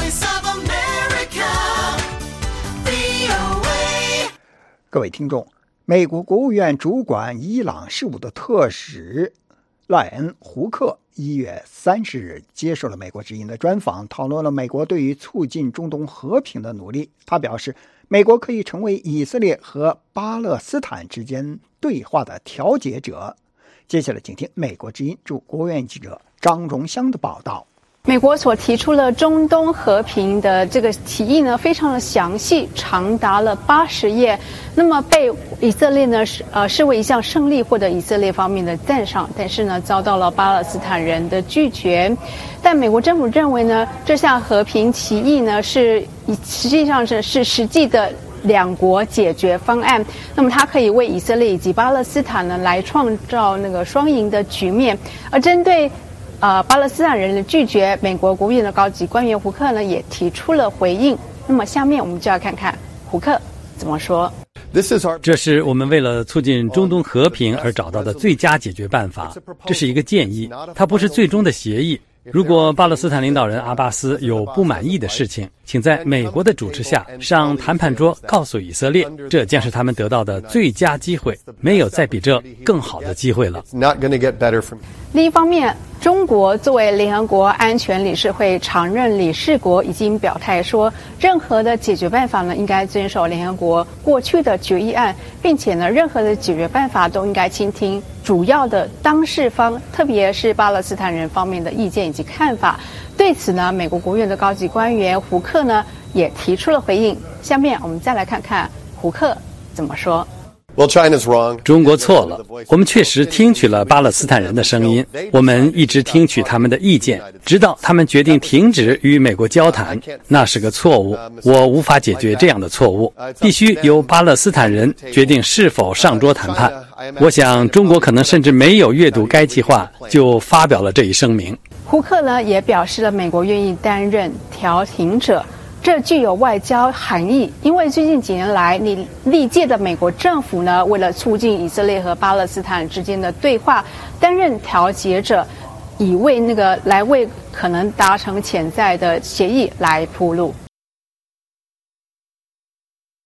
各位听众，美国国务院主管伊朗事务的特使赖恩·胡克一月三十日接受了美国之音的专访，讨论了美国对于促进中东和平的努力。他表示，美国可以成为以色列和巴勒斯坦之间对话的调解者。接下来请听美国之音驻国务院记者张荣香的报道。 美国所提出了中东和平的这个提议呢，非常的详细，长达了八十页。那么被以色列呢是呃视为一项胜利，获得以色列方面的赞赏，但是呢遭到了巴勒斯坦人的拒绝。但美国政府认为呢，这项和平提议呢是实际上是是实际的两国解决方案，那么它可以为以色列以及巴勒斯坦呢来创造那个双赢的局面。而针对呃巴勒斯坦人的拒绝，美国国务院的高级官员胡克呢也提出了回应。那么下面我们就要看看胡克怎么说。 这是我们为了促进中东和平而找到的最佳解决办法，这是一个建议，它不是最终的协议。如果巴勒斯坦领导人阿巴斯有不满意的事情，请在美国的主持下上谈判桌告诉以色列，这将是他们得到的最佳机会，没有再比这更好的机会了。 另一方面，中国作为联合国安全理事会常任理事国，已经表态说，任何的解决办法呢，应该遵守联合国过去的决议案，并且呢，任何的解决办法都应该倾听主要的当事方，特别是巴勒斯坦人方面的意见以及看法。对此呢，美国国务院的高级官员胡克呢也提出了回应。下面我们再来看看胡克怎么说。 中国错了，我们确实听取了巴勒斯坦人的声音，我们一直听取他们的意见，直到他们决定停止与美国交谈，那是个错误，我无法解决这样的错误，必须由巴勒斯坦人决定是否上桌谈判。我想中国可能甚至没有阅读该计划就发表了这一声明。 胡克呢也表示了美国愿意担任调停者，这具有外交含义，因为最近几年来，你历届的美国政府呢，为了促进以色列和巴勒斯坦之间的对话，担任调解者，以为那个来为可能达成潜在的协议来铺路。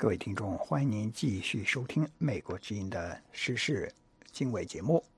各位听众，欢迎您继续收听美国之音的时事经纬节目。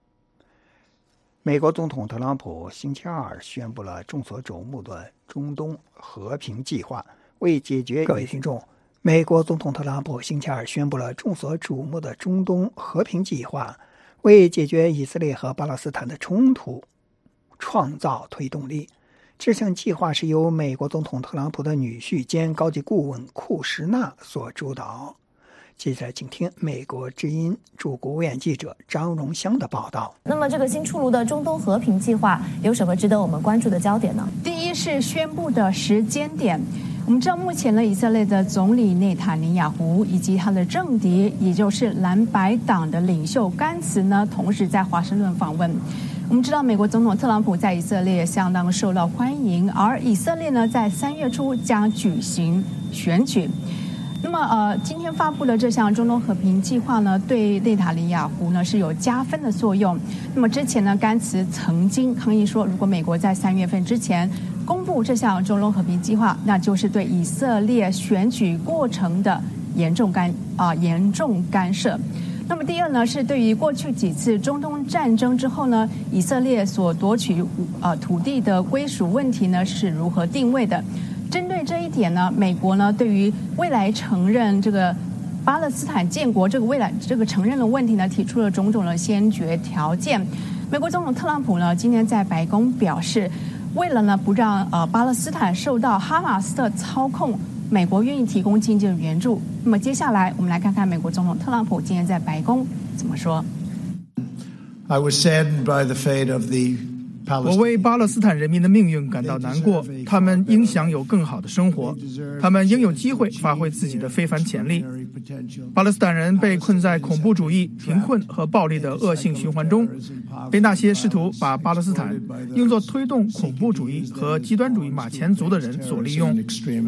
美国总统特朗普星期二宣布了众所瞩目的中东和平计划，为解决各位听众，美国总统特朗普星期二宣布了众所瞩目的中东和平计划，为解决以色列和巴勒斯坦的冲突创造推动力。这项计划是由美国总统特朗普的女婿兼高级顾问库什纳所主导。接下来请听美国之音驻国务院记者张荣香的报道。 那么这个新出炉的中东和平计划有什么值得我们关注的焦点呢？ 第一是宣布的时间点。我们知道目前呢，以色列的总理内塔尼亚胡以及他的政敌，也就是蓝白党的领袖甘茨呢，同时在华盛顿访问。我们知道美国总统特朗普在以色列相当受到欢迎，而以色列呢在三月初将举行选举。那么呃，今天发布的这项中东和平计划呢，对内塔尼亚胡呢是有加分的作用。那么之前呢，甘茨曾经抗议说，如果美国在三月份之前公布这项中东和平计划，那就是对以色列选举过程的严重干啊、呃、严重干涉。那么第二呢，是对于过去几次中东战争之后呢，以色列所夺取呃土地的归属问题呢是如何定位的？针对这一点呢，美国呢对于未来承认这个巴勒斯坦建国这个未来这个承认的问题呢，提出了种种的先决条件。美国总统特朗普呢今天在白宫表示，为了呢不让呃巴勒斯坦受到哈马斯的操控，美国愿意提供经济的援助。那么接下来我们来看看美国总统特朗普今天在白宫怎么说。 I was saddened by the fate of the 我为巴勒斯坦人民的命运感到难过，他们应享有更好的生活，他们应有机会发挥自己的非凡潜力。巴勒斯坦人被困在恐怖主义、贫困和暴力的恶性循环中，被那些试图把巴勒斯坦用作推动恐怖主义和极端主义马前卒的人所利用。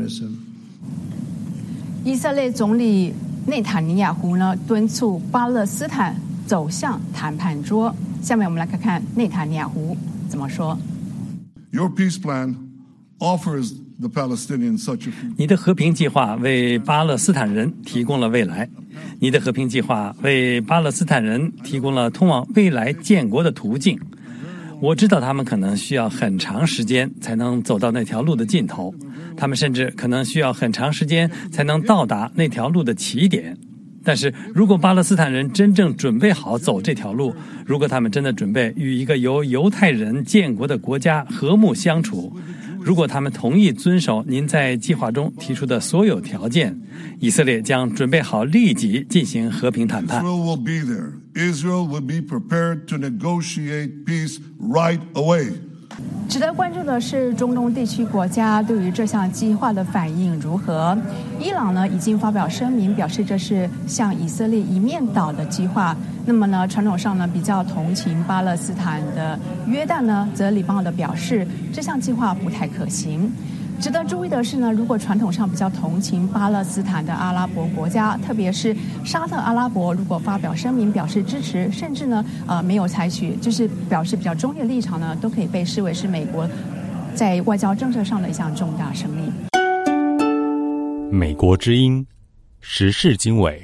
以色列总理内塔尼亚胡呢敦促巴勒斯坦走向谈判桌。下面我们来看看内塔尼亚胡怎么说。 Your peace plan offers the Palestinians such a future. 你的和平计划为巴勒斯坦人提供了未来，你的和平计划为巴勒斯坦人提供了通往未来建国的途径。我知道他们可能需要很长时间才能走到那条路的尽头，他们甚至可能需要很长时间才能到达那条路的起点。但是如果巴勒斯坦人真正准备好走这条路，如果他们真的准备与一个由犹太人建国的国家和睦相处，如果他们同意遵守您在计划中提出的所有条件，以色列将准备好立即进行和平谈判。 Israel will be there. Israel will be prepared to negotiate peace right away. 值得关注的是，中东地区国家对于这项计划的反应如何？伊朗呢已经发表声明，表示这是向以色列一面倒的计划。那么呢，传统上呢比较同情巴勒斯坦的约旦呢，则礼貌地表示这项计划不太可行。值得注意的是呢，如果传统上比较同情巴勒斯坦的阿拉伯国家，特别是沙特阿拉伯，如果发表声明表示支持，甚至呢呃没有采取就是表示比较中立的立场呢，都可以被视为是美国在外交政策上的一项重大胜利。 美国之音时事经纬。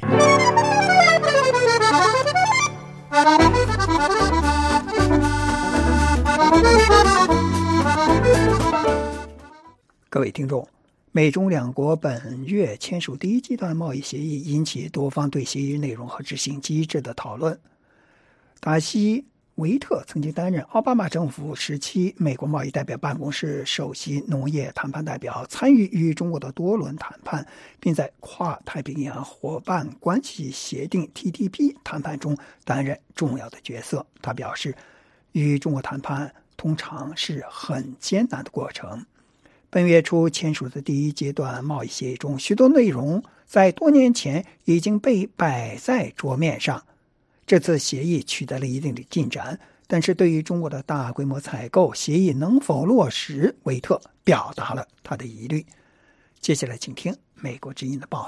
各位听众，美中两国本月签署第一阶段贸易协议，引起多方对协议内容和执行机制的讨论。达西维特曾经担任奥巴马政府时期美国贸易代表办公室首席农业谈判代表，参与与中国的多轮谈判，并在跨太平洋伙伴关系协定 T T P 谈判中担任重要的角色。他表示，与中国谈判通常是很艰难的过程。本月初签署的第一阶段贸易协议中，许多内容在多年前已经被摆在桌面上。这次协议取得了一定的进展，但是对于中国的大规模采购协议能否落实，维特表达了他的疑虑。接下来请听美国之音的报道。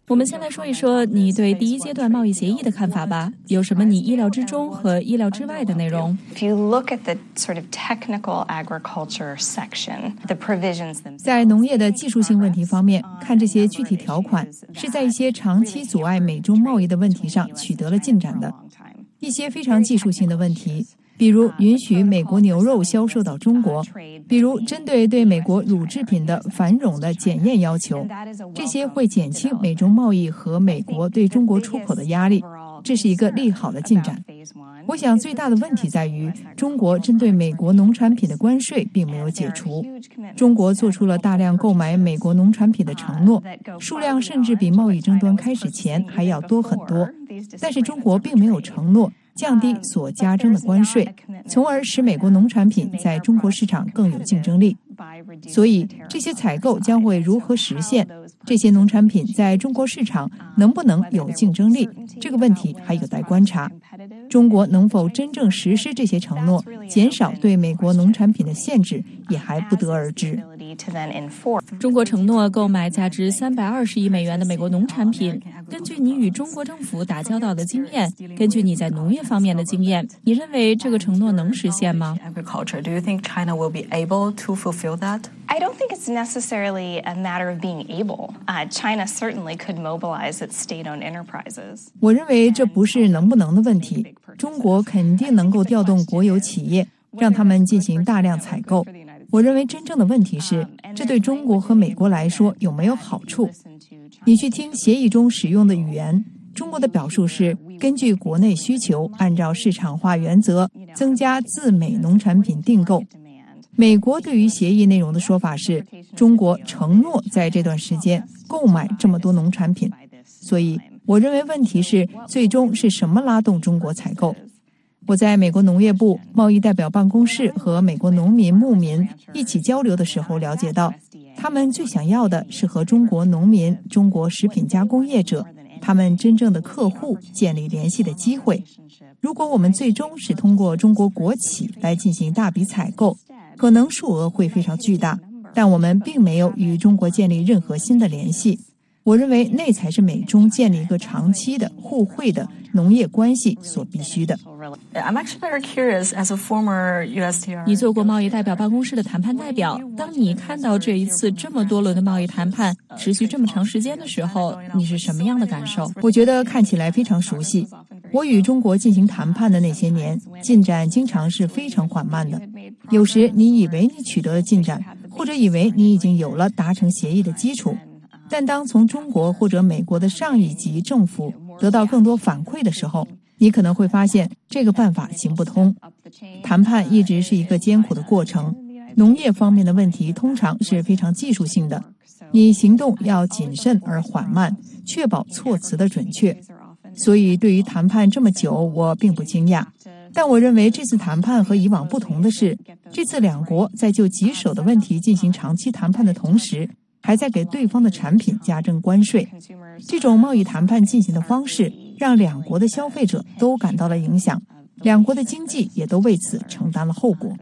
我们先来说一说你对第一阶段贸易协议的看法吧，有什么你意料之中和意料之外的内容？ If you look at the sort of technical agriculture section, the provisions themselves. 在农业的技术性问题方面，看这些具体条款是在一些长期阻碍美中贸易的问题上取得了进展的。一些非常技术性的问题，比如允许美国牛肉销售到中国，比如针对对美国乳制品的反冗的检验要求，这些会减轻美中贸易和美国对中国出口的压力，这是一个利好的进展。我想最大的问题在于，中国针对美国农产品的关税并没有解除。中国做出了大量购买美国农产品的承诺，数量甚至比贸易争端开始前还要多很多。但是中国并没有承诺降低所加征的关税，从而使美国农产品在中国市场更有竞争力。所以这些采购将会如何实现？这些农产品在中国市场能不能有竞争力？这个问题还有待观察。中国能否真正实施这些承诺，减少对美国农产品的限制，也还不得而知。 中国承诺购买价值三百二十亿美元的美国农产品。根据你与中国政府打交道的经验，根据你在农业方面的经验，你认为这个承诺能实现吗？ Do you think China will be able to fulfill that? I don't think it's necessarily a matter of being able. Uh, China certainly could mobilize its state-owned enterprises. 我认为这不是能不能的问题，中国肯定能够调动国有企业，让他们进行大量采购。我认为真正的问题是，这对中国和美国来说有没有好处？你去听协议中使用的语言，中国的表述是根据国内需求，按照市场化原则增加自美农产品订购。美国对于协议内容的说法是，中国承诺在这段时间购买这么多农产品。所以我认为问题是，最终是什么拉动中国采购？我在美国农业部贸易代表办公室和美国农民牧民一起交流的时候了解到，他们最想要的是和中国农民、中国食品加工业者，他们真正的客户建立联系的机会。如果我们最终是通过中国国企来进行大笔采购，可能数额会非常巨大，但我们并没有与中国建立任何新的联系。我认为那才是美中建立一个长期的互惠的农业关系所必须的。 I'm actually very curious, as a former U S T R. 你做过贸易代表办公室的谈判代表，当你看到这一次这么多轮的贸易谈判持续这么长时间的时候，你是什么样的感受？ 我觉得看起来非常熟悉。我与中国进行谈判的那些年，进展经常是非常缓慢的。有时你以为你取得了进展，或者以为你已经有了达成协议的基础。但当从中国或者美国的上一级政府得到更多反馈的时候，你可能会发现这个办法行不通。谈判一直是一个艰苦的过程，农业方面的问题通常是非常技术性的，你行动要谨慎而缓慢，确保措辞的准确。所以对于谈判这么久，我并不惊讶。但我认为这次谈判和以往不同的是，这次两国在就棘手的问题进行长期谈判的同时，还在给对方的产品加征关税。这种贸易谈判进行的方式让两国的消费者都感到了影响，两国的经济也都为此承担了后果。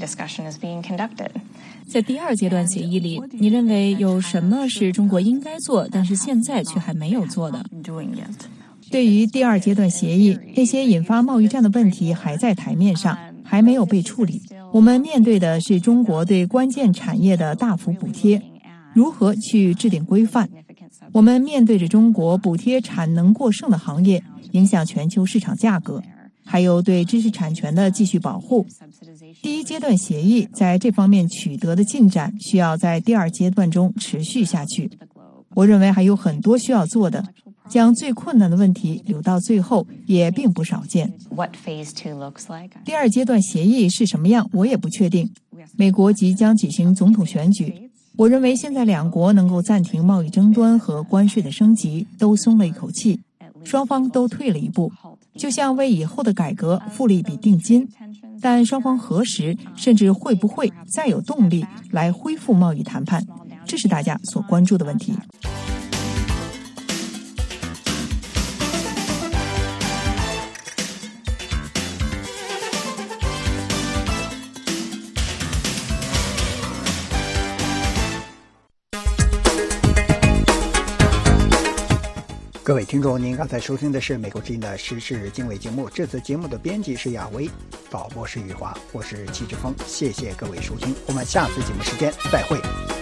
在第二阶段协议里，你认为有什么是中国应该做，但是现在却还没有做的？ 对于第二阶段协议，那些引发贸易战的问题还在台面上，还没有被处理。我们面对的是中国对关键产业的大幅补贴，如何去制定规范？我们面对着中国补贴产能过剩的行业，影响全球市场价格，还有对知识产权的继续保护。第一阶段协议在这方面取得的进展，需要在第二阶段中持续下去。我认为还有很多需要做的，将最困难的问题留到最后也并不少见。第二阶段协议是什么样，我也不确定。美国即将举行总统选举，我认为现在两国能够暂停贸易争端和关税的升级，都松了一口气，双方都退了一步，就像为以后的改革付了一笔定金。但双方何时甚至会不会再有动力来恢复贸易谈判，这是大家所关注的问题。 各位听众，您刚才收听的是美国之音的时事经纬节目。这次节目的编辑是亚威，导播是余华，我是戚志峰。谢谢各位收听，我们下次节目时间再会。